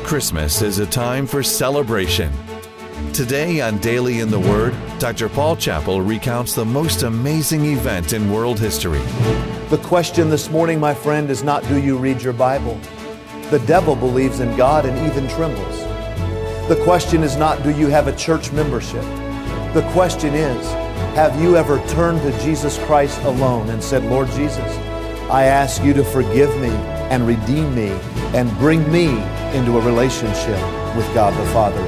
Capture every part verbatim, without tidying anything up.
Christmas is a time for celebration. Today on Daily in the Word, Doctor Paul Chappell recounts the most amazing event in world history. The question this morning, my friend, is not do you read your Bible? The devil believes in God and even trembles. The question is not do you have a church membership? The question is, have you ever turned to Jesus Christ alone and said, Lord Jesus, I ask you to forgive me and redeem me and bring me into a relationship with God the Father.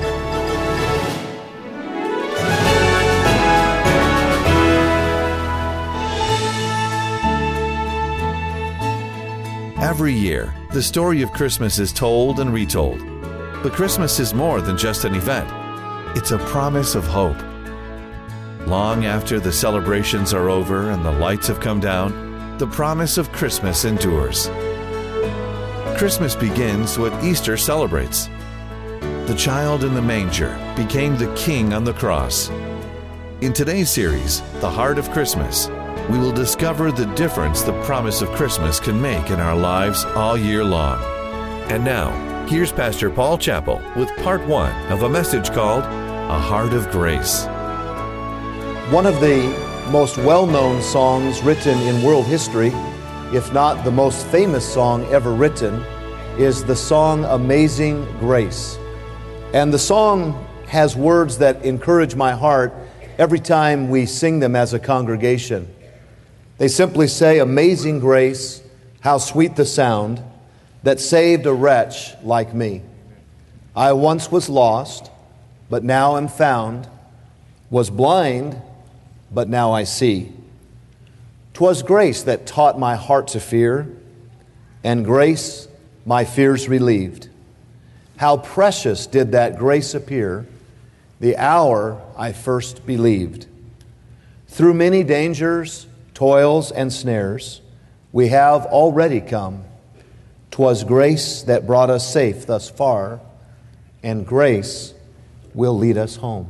Every year, the story of Christmas is told and retold. But Christmas is more than just an event. It's a promise of hope. Long after the celebrations are over and the lights have come down, the promise of Christmas endures. Christmas begins what Easter celebrates. The child in the manger became the king on the cross. In today's series, The Heart of Christmas, we will discover the difference the promise of Christmas can make in our lives all year long. And now, here's Pastor Paul Chappell with part one of a message called A Heart of Grace. One of the most well-known songs written in world history, if not the most famous song ever written, is the song Amazing Grace. And the song has words that encourage my heart every time we sing them as a congregation. They simply say, Amazing grace, how sweet the sound that saved a wretch like me. I once was lost, but now am found, was blind, but now I see. 'Twas grace that taught my heart to fear, and grace my fears relieved. How precious did that grace appear the hour I first believed. Through many dangers, toils, and snares, we have already come. 'Twas grace that brought us safe thus far, and grace will lead us home.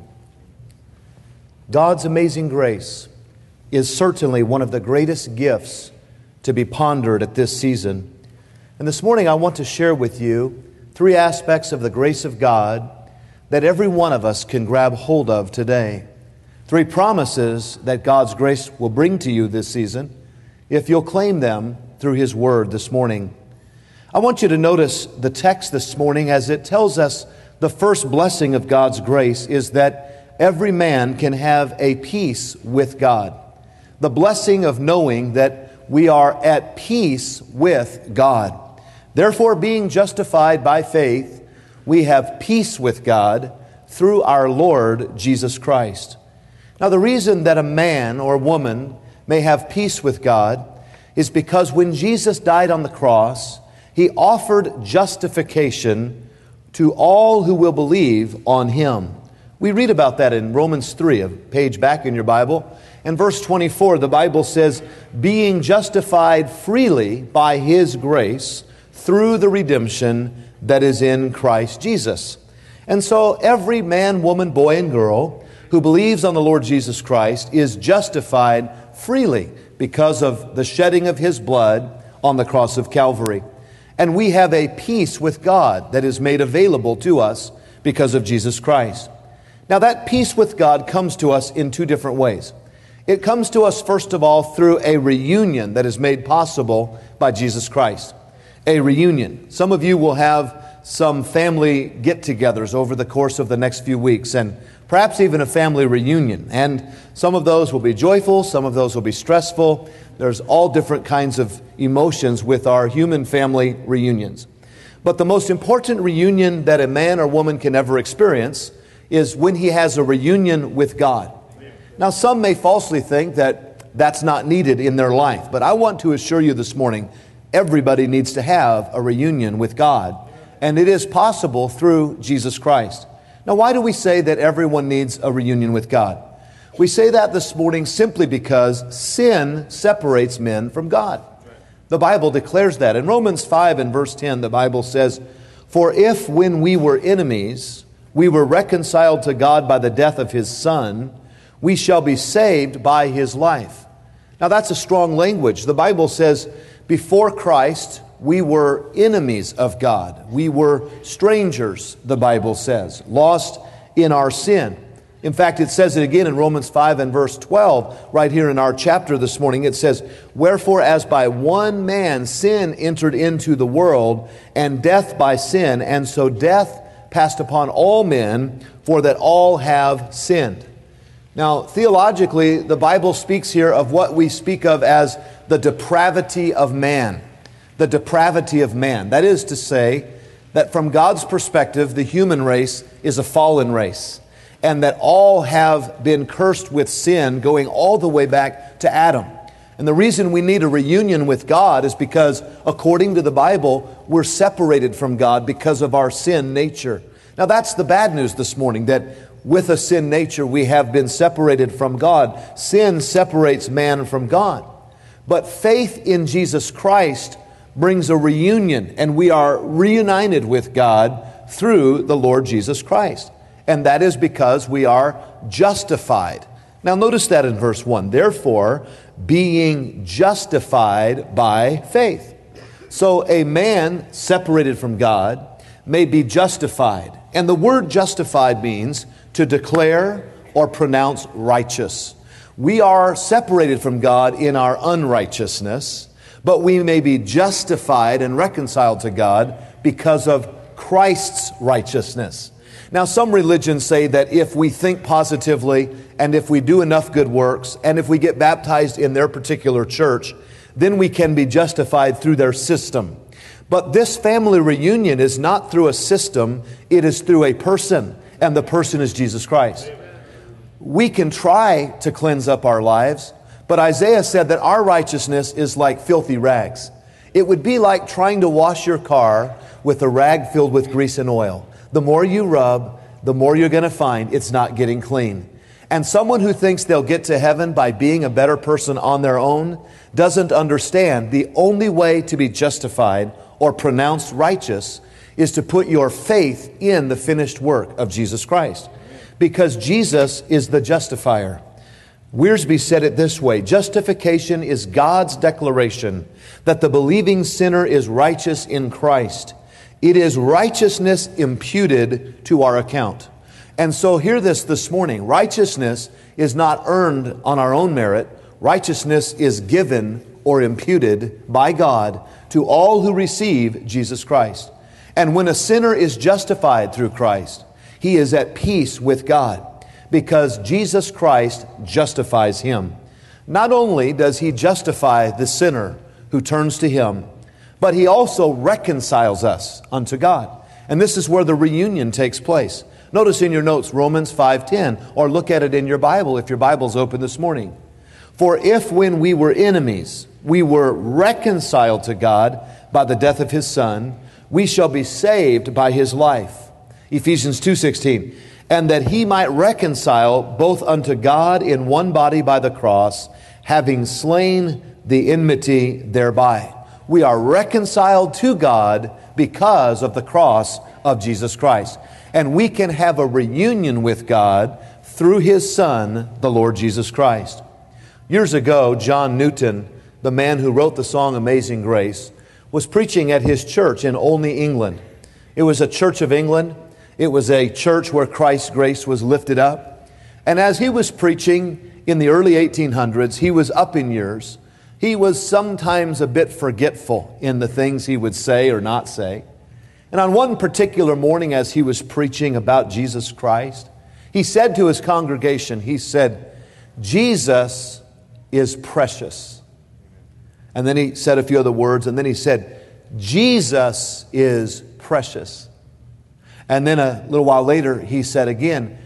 God's amazing grace is certainly one of the greatest gifts to be pondered at this season. And this morning I want to share with you three aspects of the grace of God that every one of us can grab hold of today. Three promises that God's grace will bring to you this season if you'll claim them through His Word this morning. I want you to notice the text this morning as it tells us the first blessing of God's grace is that every man can have a peace with God. The blessing of knowing that we are at peace with God. Therefore, being justified by faith, we have peace with God through our Lord Jesus Christ. Now, the reason that a man or woman may have peace with God is because when Jesus died on the cross, He offered justification to all who will believe on Him. We read about that in Romans three, a page back in your Bible. In verse twenty-four, the Bible says, being justified freely by His grace through the redemption that is in Christ Jesus. And so every man, woman, boy, and girl who believes on the Lord Jesus Christ is justified freely because of the shedding of His blood on the cross of Calvary. And we have a peace with God that is made available to us because of Jesus Christ. Now that peace with God comes to us in two different ways. It comes to us, first of all, through a reunion that is made possible by Jesus Christ. A reunion. Some of you will have some family get-togethers over the course of the next few weeks, and perhaps even a family reunion. And some of those will be joyful, some of those will be stressful. There's all different kinds of emotions with our human family reunions. But the most important reunion that a man or woman can ever experience is when he has a reunion with God. Now, some may falsely think that that's not needed in their life, but I want to assure you this morning, everybody needs to have a reunion with God, and it is possible through Jesus Christ. Now, why do we say that everyone needs a reunion with God? We say that this morning simply because sin separates men from God. The Bible declares that. In Romans five and verse ten, the Bible says, for if when we were enemies, we were reconciled to God by the death of His Son, we shall be saved by His life. Now that's a strong language. The Bible says, before Christ, we were enemies of God. We were strangers, the Bible says, lost in our sin. In fact, it says it again in Romans five and verse twelve, right here in our chapter this morning. It says, "Wherefore, as by one man sin entered into the world, and death by sin, and so death passed upon all men, for that all have sinned." Now, theologically, the Bible speaks here of what we speak of as the depravity of man. The depravity of man. That is to say, that from God's perspective, the human race is a fallen race, and that all have been cursed with sin going all the way back to Adam. And the reason we need a reunion with God is because, according to the Bible, we're separated from God because of our sin nature. Now, that's the bad news this morning, that with a sin nature, we have been separated from God. Sin separates man from God. But faith in Jesus Christ brings a reunion, and we are reunited with God through the Lord Jesus Christ. And that is because we are justified. Now notice that in verse one. Therefore, being justified by faith. So a man separated from God may be justified. And the word justified means to declare or pronounce righteous. We are separated from God in our unrighteousness, but we may be justified and reconciled to God because of Christ's righteousness. Now, some religions say that if we think positively and if we do enough good works and if we get baptized in their particular church, then we can be justified through their system. But this family reunion is not through a system, it is through a person, and the person is Jesus Christ. We can try to cleanse up our lives, but Isaiah said that our righteousness is like filthy rags. It would be like trying to wash your car with a rag filled with grease and oil. The more you rub, the more you're going to find it's not getting clean. And someone who thinks they'll get to heaven by being a better person on their own doesn't understand the only way to be justified or pronounced righteous is to put your faith in the finished work of Jesus Christ. Because Jesus is the justifier. Wiersbe said it this way: justification is God's declaration that the believing sinner is righteous in Christ. It is righteousness imputed to our account. And so hear this this morning. Righteousness is not earned on our own merit. Righteousness is given or imputed by God to all who receive Jesus Christ. And when a sinner is justified through Christ, he is at peace with God because Jesus Christ justifies him. Not only does he justify the sinner who turns to him, but he also reconciles us unto God. And this is where the reunion takes place. Notice in your notes Romans five ten, or look at it in your Bible if your Bible's open this morning. For if when we were enemies, we were reconciled to God by the death of his Son, we shall be saved by his life. Ephesians two sixteen, and that he might reconcile both unto God in one body by the cross, having slain the enmity thereby. We are reconciled to God because of the cross of Jesus Christ. And we can have a reunion with God through his Son, the Lord Jesus Christ. Years ago, John Newton, the man who wrote the song Amazing Grace, was preaching at his church in Olney, England. It was a Church of England. It was a church where Christ's grace was lifted up. And as he was preaching in the early eighteen hundreds, he was up in years. He was sometimes a bit forgetful in the things he would say or not say. And on one particular morning as he was preaching about Jesus Christ, he said to his congregation, he said, Jesus is precious. And then he said a few other words, and then he said, Jesus is precious. And then a little while later, he said again,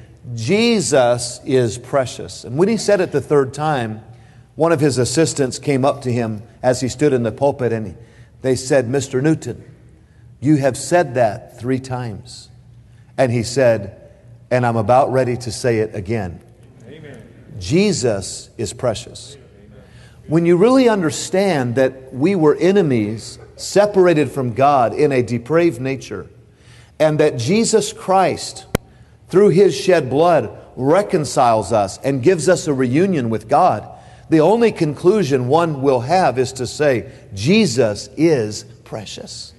Jesus is precious. And when he said it the third time, one of his assistants came up to him as he stood in the pulpit, and they said, Mister Newton, you have said that three times. And he said, and I'm about ready to say it again. Amen. Jesus is precious. Amen. When you really understand that we were enemies, separated from God in a depraved nature, and that Jesus Christ, through his shed blood, reconciles us and gives us a reunion with God, the only conclusion one will have is to say, Jesus is precious.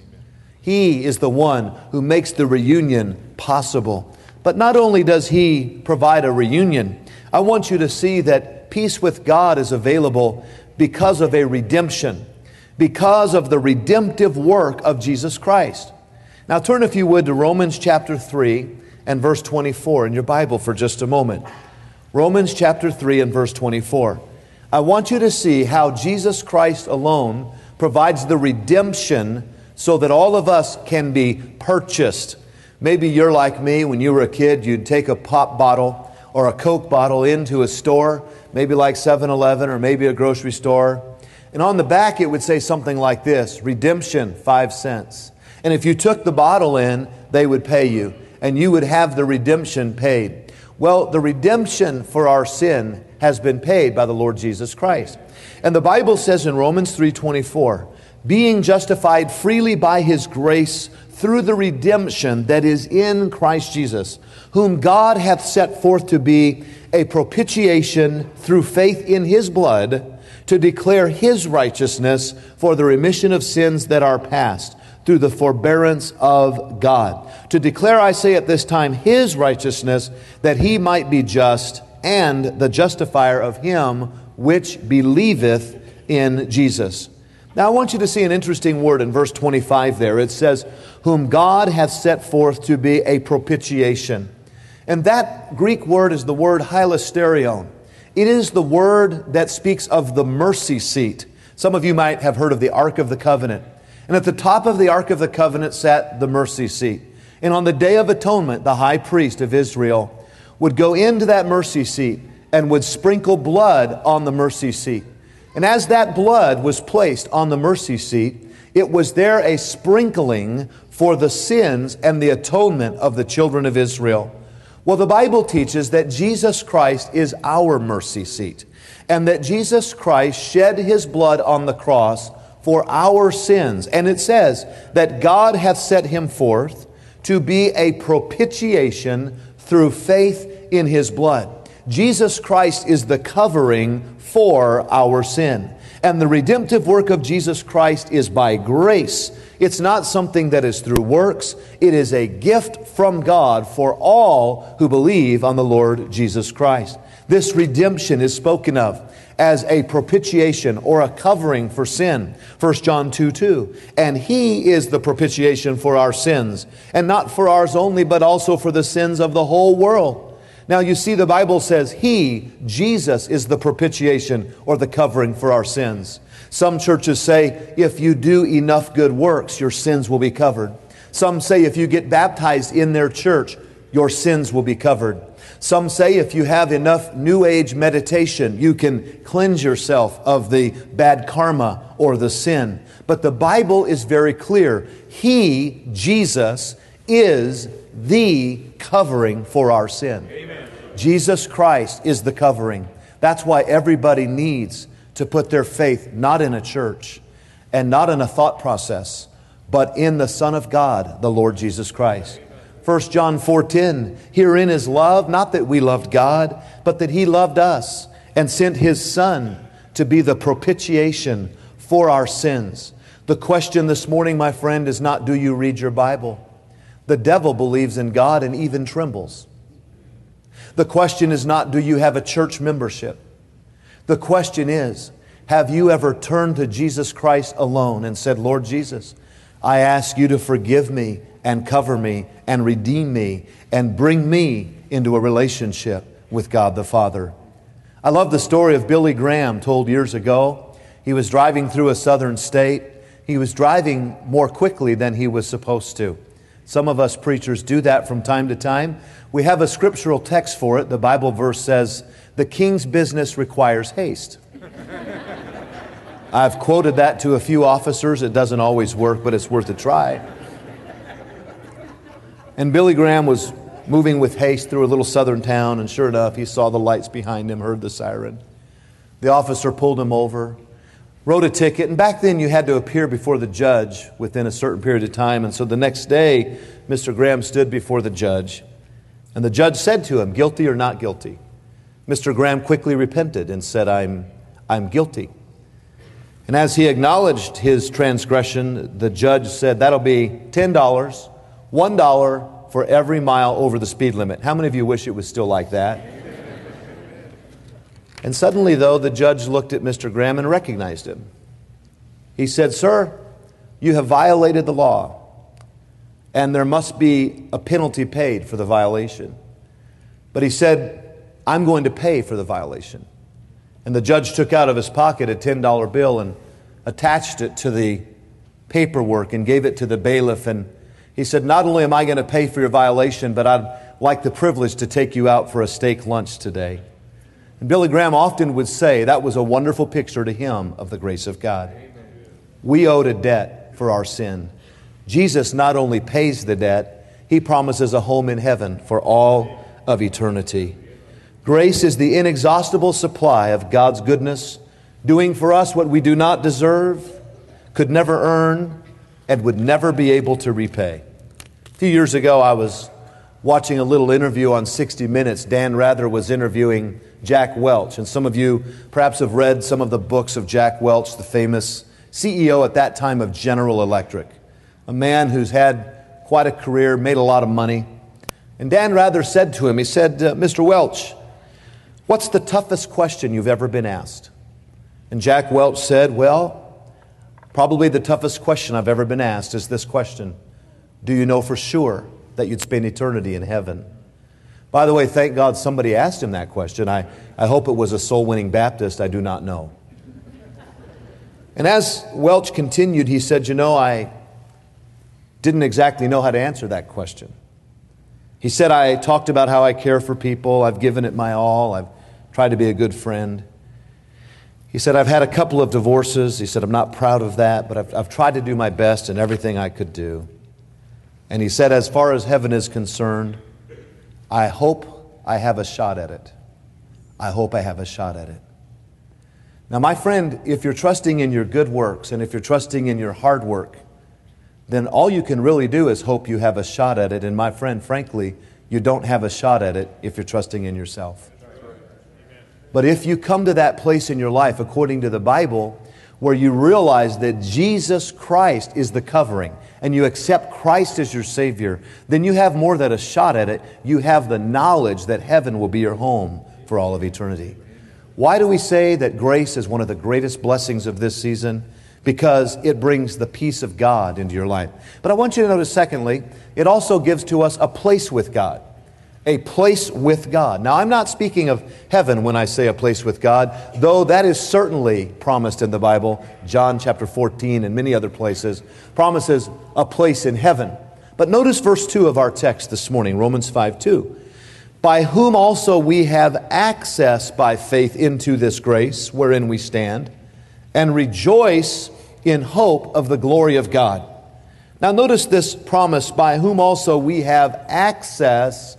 He is the one who makes the reunion possible. But not only does He provide a reunion, I want you to see that peace with God is available because of a redemption, because of the redemptive work of Jesus Christ. Now turn, if you would, to Romans chapter three and verse twenty-four in your Bible for just a moment. Romans chapter three and verse twenty-four. I want you to see how Jesus Christ alone provides the redemption so that all of us can be purchased. Maybe you're like me. When you were a kid, you'd take a pop bottle or a Coke bottle into a store, maybe like seven eleven or maybe a grocery store. And on the back it would say something like this: redemption, five cents. And if you took the bottle in, they would pay you, and you would have the redemption paid. Well, the redemption for our sin has been paid by the Lord Jesus Christ. And the Bible says in Romans three twenty-four, being justified freely by His grace through the redemption that is in Christ Jesus, whom God hath set forth to be a propitiation through faith in His blood, to declare His righteousness for the remission of sins that are past, through the forbearance of God. To declare, I say at this time, His righteousness, that He might be just, and the justifier of him which believeth in Jesus. Now I want you to see an interesting word in verse twenty-five there. It says, whom God hath set forth to be a propitiation. And that Greek word is the word hilasterion. It is the word that speaks of the mercy seat. Some of you might have heard of the Ark of the Covenant. And at the top of the Ark of the Covenant sat the mercy seat. And on the Day of Atonement, the high priest of Israel would go into that mercy seat and would sprinkle blood on the mercy seat. And as that blood was placed on the mercy seat, it was there a sprinkling for the sins and the atonement of the children of Israel. Well, the Bible teaches that Jesus Christ is our mercy seat, and that Jesus Christ shed His blood on the cross for our sins. And it says that God hath set Him forth to be a propitiation through faith in His blood. Jesus Christ is the covering for our sin. And the redemptive work of Jesus Christ is by grace. It's not something that is through works. It is a gift from God for all who believe on the Lord Jesus Christ. This redemption is spoken of as a propitiation or a covering for sin. First John two two. And He is the propitiation for our sins, and not for ours only, but also for the sins of the whole world. Now you see, the Bible says He, Jesus, is the propitiation or the covering for our sins. Some churches say if you do enough good works, your sins will be covered. Some say if you get baptized in their church, your sins will be covered. Some say if you have enough New Age meditation, you can cleanse yourself of the bad karma or the sin. But the Bible is very clear. He, Jesus, is the covering for our sin. Amen. Jesus Christ is the covering. That's why everybody needs to put their faith not in a church and not in a thought process, but in the Son of God, the Lord Jesus Christ. First John four ten, herein is love, not that we loved God, but that He loved us and sent His Son to be the propitiation for our sins. The question this morning, my friend, is not do you read your Bible? The devil believes in God and even trembles. The question is not do you have a church membership? The question is, have you ever turned to Jesus Christ alone and said, Lord Jesus, I ask you to forgive me and cover me and redeem me and bring me into a relationship with God the Father. I love the story of Billy Graham told years ago. He was driving through a southern state. He was driving more quickly than he was supposed to. Some of us preachers do that from time to time. We have a scriptural text for it. The Bible verse says, the king's business requires haste. I've quoted that to a few officers. It doesn't always work, but it's worth a try. And Billy Graham was moving with haste through a little southern town, and sure enough, he saw the lights behind him, heard the siren. The officer pulled him over, wrote a ticket, and back then you had to appear before the judge within a certain period of time. And so the next day, Mister Graham stood before the judge, and the judge said to him, guilty or not guilty? Mister Graham quickly repented and said, I'm, I'm guilty. And as he acknowledged his transgression, the judge said, that'll be ten dollars, one dollar for every mile over the speed limit. How many of you wish it was still like that? And suddenly, though, the judge looked at Mister Graham and recognized him. He said, sir, you have violated the law, and there must be a penalty paid for the violation. But he said, I'm going to pay for the violation. And the judge took out of his pocket a ten dollar bill and attached it to the paperwork and gave it to the bailiff. And he said, not only am I going to pay for your violation, but I'd like the privilege to take you out for a steak lunch today. And Billy Graham often would say that was a wonderful picture to him of the grace of God. We owed a debt for our sin. Jesus not only pays the debt, He promises a home in heaven for all of eternity. Grace is the inexhaustible supply of God's goodness, doing for us what we do not deserve, could never earn, and would never be able to repay. A few years ago, I was watching a little interview on sixty minutes. Dan Rather was interviewing Jack Welch, and some of you perhaps have read some of the books of Jack Welch, the famous C E O at that time of General Electric, a man who's had quite a career, made a lot of money. And Dan Rather said to him, he said, uh, Mister Welch, what's the toughest question you've ever been asked? And Jack Welch said, well, probably the toughest question I've ever been asked is this question: do you know for sure that you'd spend eternity in heaven? By the way, thank God somebody asked him that question. I, I hope it was a soul-winning Baptist. I do not know. And as Welch continued, he said, you know, I didn't exactly know how to answer that question. He said, I talked about how I care for people. I've given it my all. I've tried to be a good friend. He said, I've had a couple of divorces. He said, I'm not proud of that, but I've, I've tried to do my best in everything I could do. And he said, as far as heaven is concerned, I hope I have a shot at it. I hope I have a shot at it. Now, my friend, if you're trusting in your good works and if you're trusting in your hard work, then all you can really do is hope you have a shot at it. And my friend, frankly, you don't have a shot at it if you're trusting in yourself. But if you come to that place in your life, according to the Bible, where you realize that Jesus Christ is the covering and you accept Christ as your Savior, then you have more than a shot at it. You have the knowledge that heaven will be your home for all of eternity. Why do we say that grace is one of the greatest blessings of this season? Because it brings the peace of God into your life. But I want you to notice, secondly, it also gives to us a place with God. A place with God. Now, I'm not speaking of heaven when I say a place with God, though that is certainly promised in the Bible. John chapter fourteen and many other places promises a place in heaven. But notice verse two of our text this morning, Romans five two. By whom also we have access by faith into this grace wherein we stand, and rejoice in hope of the glory of God. Now notice this promise, by whom also we have access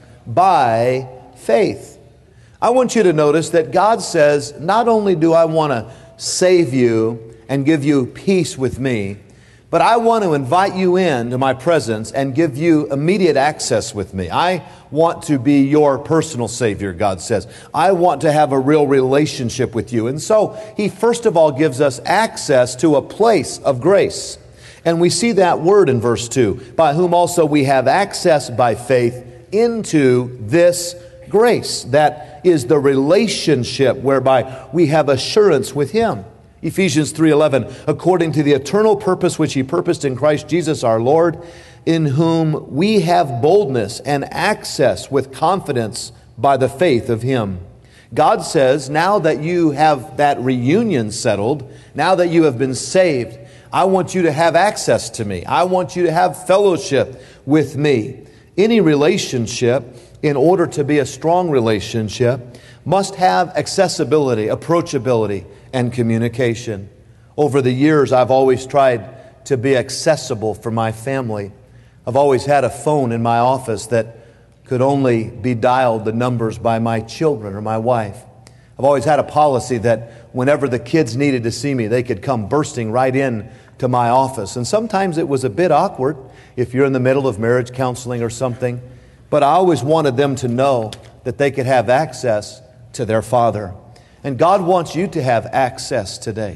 by faith. I want you to notice that God says, not only do I want to save you and give you peace with me, but I want to invite you into my presence and give you immediate access with me. I want to be your personal Savior, God says. I want to have a real relationship with you. And so He first of all gives us access to a place of grace. And we see that word in verse two, by whom also we have access by faith into this grace. That is the relationship whereby we have assurance with Him. Ephesians three eleven, according to the eternal purpose which He purposed in Christ Jesus our Lord, in whom we have boldness and access with confidence by the faith of Him. God says, now that you have that reunion settled, now that you have been saved, I want you to have access to me. I want you to have fellowship with me. Any relationship, in order to be a strong relationship, must have accessibility, approachability, and communication. Over the years, I've always tried to be accessible for my family. I've always had a phone in my office that could only be dialed the numbers by my children or my wife. I've always had a policy that whenever the kids needed to see me, they could come bursting right in to my office. And sometimes it was a bit awkward if you're in the middle of marriage counseling or something. But I always wanted them to know that they could have access to their Father. And God wants you to have access today.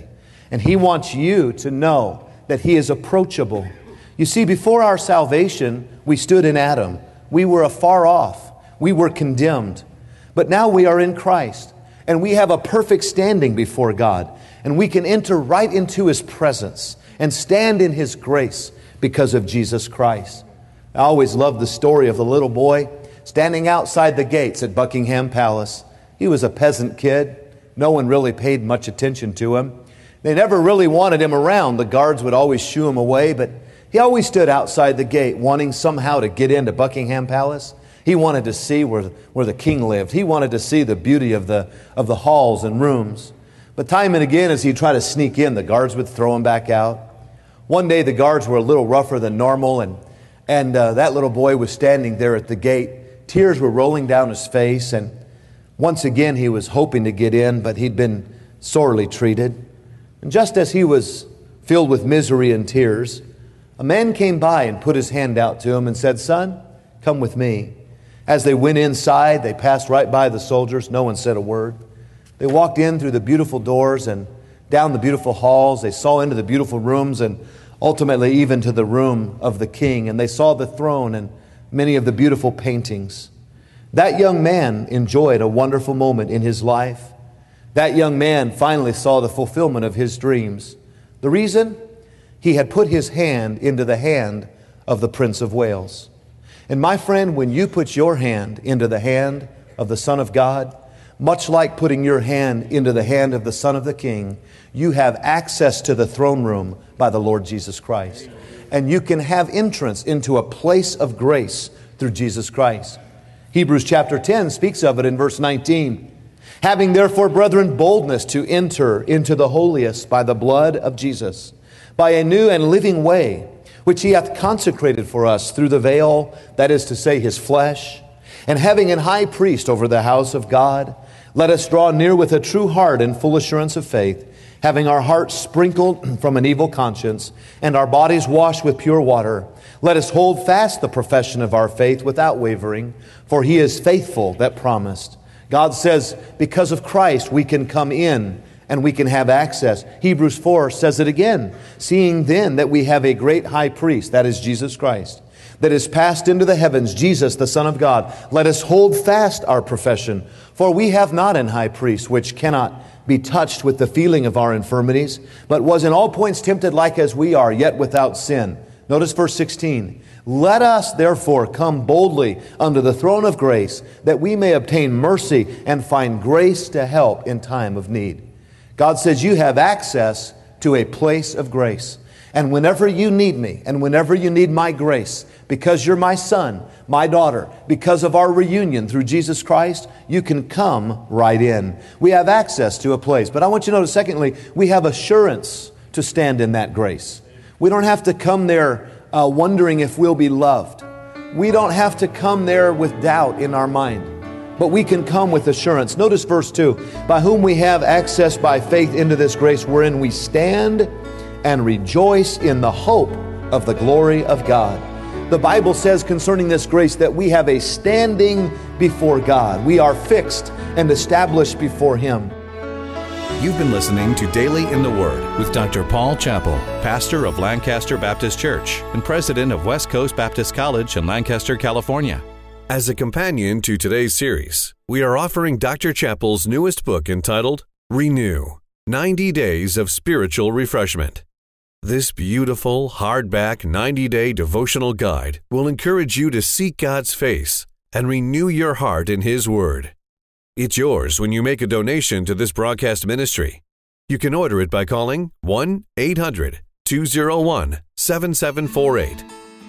And He wants you to know that He is approachable. You see, before our salvation, we stood in Adam. We were afar off. We were condemned. But now we are in Christ, and we have a perfect standing before God. And we can enter right into His presence and stand in His grace because of Jesus Christ. I always loved the story of the little boy standing outside the gates at Buckingham Palace. He was a peasant kid. No one really paid much attention to him. They never really wanted him around. The guards would always shoo him away, but he always stood outside the gate wanting somehow to get into Buckingham Palace. He wanted to see where, where the king lived. He wanted to see the beauty of the, of the halls and rooms. But time and again, as he tried to sneak in, the guards would throw him back out. One day, the guards were a little rougher than normal, and, and uh, that little boy was standing there at the gate. Tears were rolling down his face, and once again, he was hoping to get in, but he'd been sorely treated. And just as he was filled with misery and tears, a man came by and put his hand out to him and said, "Son, come with me." As they went inside, they passed right by the soldiers. No one said a word. They walked in through the beautiful doors and down the beautiful halls. They saw into the beautiful rooms and ultimately even to the room of the king. And they saw the throne and many of the beautiful paintings. That young man enjoyed a wonderful moment in his life. That young man finally saw the fulfillment of his dreams. The reason? He had put his hand into the hand of the Prince of Wales. And my friend, when you put your hand into the hand of the Son of God, much like putting your hand into the hand of the Son of the King, you have access to the throne room by the Lord Jesus Christ. And you can have entrance into a place of grace through Jesus Christ. Hebrews chapter ten speaks of it in verse nineteen. Having therefore, brethren, boldness to enter into the holiest by the blood of Jesus, by a new and living way, which He hath consecrated for us through the veil, that is to say, His flesh. And having an high priest over the house of God, let us draw near with a true heart and full assurance of faith, having our hearts sprinkled from an evil conscience, and our bodies washed with pure water. Let us hold fast the profession of our faith without wavering, for He is faithful that promised. God says, because of Christ, we can come in and we can have access. Hebrews four says it again. Seeing then that we have a great high priest, that is Jesus Christ, that is passed into the heavens, Jesus, the Son of God, let us hold fast our profession. For we have not an high priest which cannot be touched with the feeling of our infirmities, but was in all points tempted like as we are, yet without sin. Notice verse sixteen. Let us therefore come boldly unto the throne of grace, that we may obtain mercy and find grace to help in time of need. God says you have access to a place of grace. And whenever you need me, and whenever you need my grace, because you're my son, my daughter, because of our reunion through Jesus Christ, you can come right in. We have access to a place. But I want you to notice, secondly, we have assurance to stand in that grace. We don't have to come there uh, wondering if we'll be loved. We don't have to come there with doubt in our mind, but we can come with assurance. Notice verse two, by whom we have access by faith into this grace wherein we stand and rejoice in the hope of the glory of God. The Bible says concerning this grace that we have a standing before God. We are fixed and established before Him. You've been listening to Daily in the Word with Doctor Paul Chappell, pastor of Lancaster Baptist Church and president of West Coast Baptist College in Lancaster, California. As a companion to today's series, we are offering Doctor Chappell's newest book entitled Renew, ninety days of Spiritual Refreshment. This beautiful, hardback ninety-day devotional guide will encourage you to seek God's face and renew your heart in His Word. It's yours when you make a donation to this broadcast ministry. You can order it by calling one eight hundred two oh one seven seven four eight.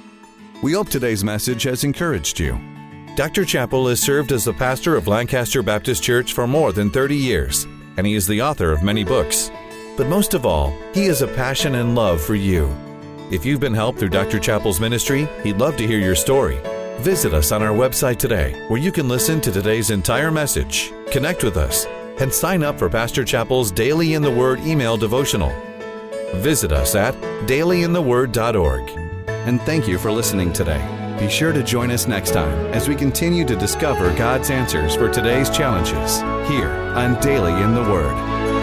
We hope today's message has encouraged you. Doctor Chappell has served as the pastor of Lancaster Baptist Church for more than thirty years, and he is the author of many books. But most of all, he has a passion and love for you. If you've been helped through Doctor Chappell's ministry, he'd love to hear your story. Visit us on our website today, where you can listen to today's entire message, connect with us, and sign up for Pastor Chappell's Daily in the Word email devotional. Visit us at daily in the word dot org. And thank you for listening today. Be sure to join us next time as we continue to discover God's answers for today's challenges here on Daily in the Word.